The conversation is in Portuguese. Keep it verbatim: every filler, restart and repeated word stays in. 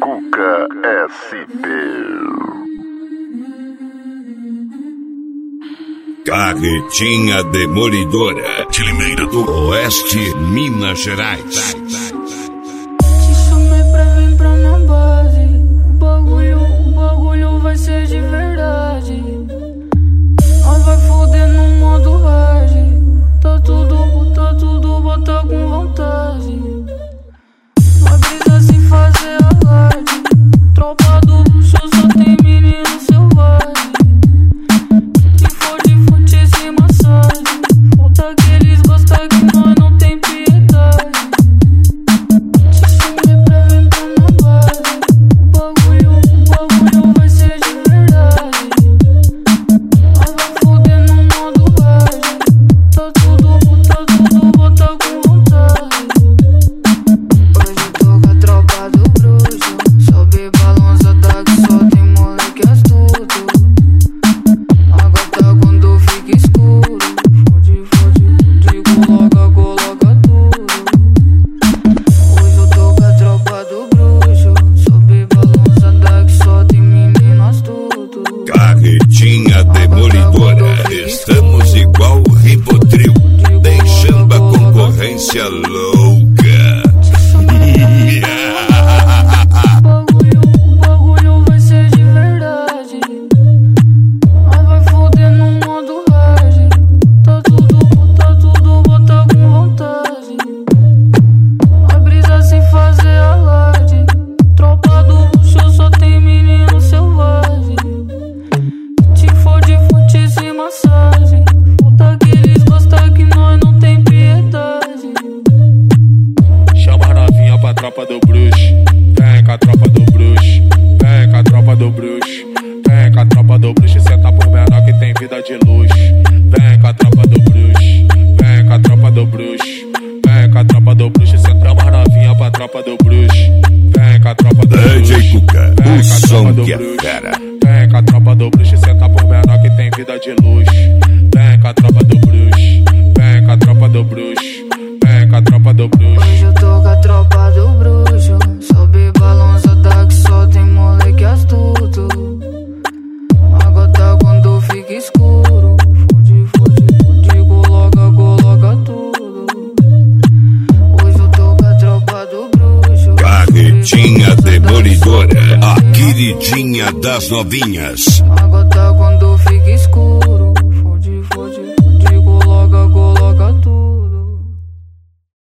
Cuca S P. Carretinha Demolidora de Limeira do Oeste, Minas Gerais. Te chamei pra vir pra minha base. O bagulho, o bagulho vai ser de verdade. Nós vai foder no modo hard. Tá tudo, tá tudo, bota com vontade. Nós brisa sem fazer alarde. Tropa do luxo só tem menino selvagem. Se for de fute sem massagem, falta que eles gostam que nós não tem piedade. Te chamei pra vir pra minha base. O bagulho, o bagulho vai ser de verdade. Nós vai foder no modo hard. Tá tudo, tá tudo, bota com vontade. Hoje tô com a tropa do bruxo. Sobe balançada que só tem moleque astuto. Água tá quando fica escuro. Fode, fode, fode, coloca, coloca tudo. Hoje eu tô com a tropa do bruxo. Sobe balançada que só tem menino astuto. Carretinha Demolidora, estamos igual o Ribotril, deixando a concorrência louca. O bagulho, o bagulho vai ser de verdade. Nós vai foder no modo hard. Tá tudo, tá tudo, bota com vontade. Nós brisa sem fazer alarde. Tropa do luxo só tem menino selvagem. Te fode, fute sem massagem. Falta que eles gostam que nós não tem piedade. Chama a novinha pra tropa do bruxo. Vem com a tropa do bruxo. Vem com a tropa do bruxo. Vem com a tropa do bruxo. Senta por menor que tem vida de luxo. Vem com a tropa do bruxo. Vem com a tropa do bruxo. Vem com a tropa do bruxo. Senta a novinha pra tropa do bruxo. Vem com a tropa do bruxo. D J Cuca, Vem o com a som tropa do que é bruxo. fera. Vem com a tropa do bruxo. Senta por menor que tem vida de luxo. Vem com a tropa do bruxo. Vem com a tropa do bruxo. Vem com a tropa do bruxo. Hoje eu tô com a tropa do bruxo. Sobe balançada que só tem moleque astuto. Água tá quando fica escuro. Fode, fode, fode, coloca, coloca tudo. Hoje eu tô com a tropa do bruxo. Carretinha Demolidora, a queridinha das novinhas. Água tá